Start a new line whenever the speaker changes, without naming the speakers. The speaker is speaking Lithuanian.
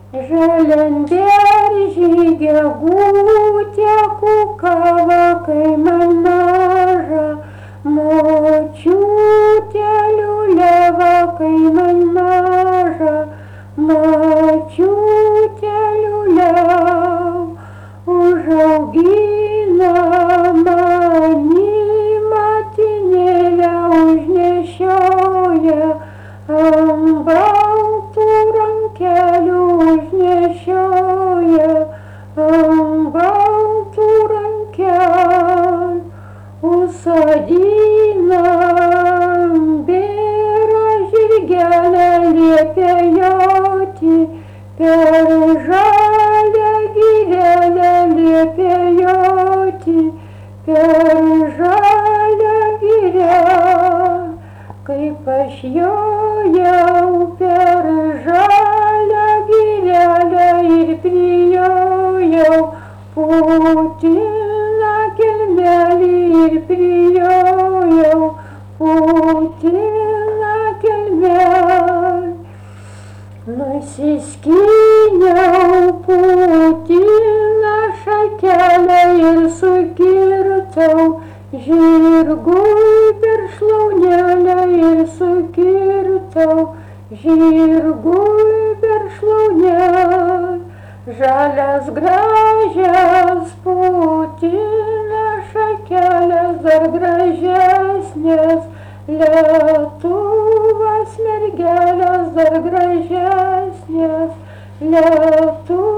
Žalianberžį gegutę kukavo, kai man maža, močiutė liuliavo, kai man maža, močiutė liuliavo, užaugino mani motinėlę, užnešioja ant baltų rankelių, užnešioja ant baltų rankelių, užsodina bėrą žirgelę, liepė joti per žalią girelę, liepė joti per žalią girelę. Kaip aš jojau per žalią girelę ir prijojau putiną kelmelį, ir prijojau putiną kelmelį. Nusiskyniau putiną šakelę ir sukirtau žirgui per šlaunelę, ir sukirtau žirgui per šlaunelę. Žalias gražias putino šakelės, dar gražesnės lietuvos mergelės, dar gražesnės lietuvos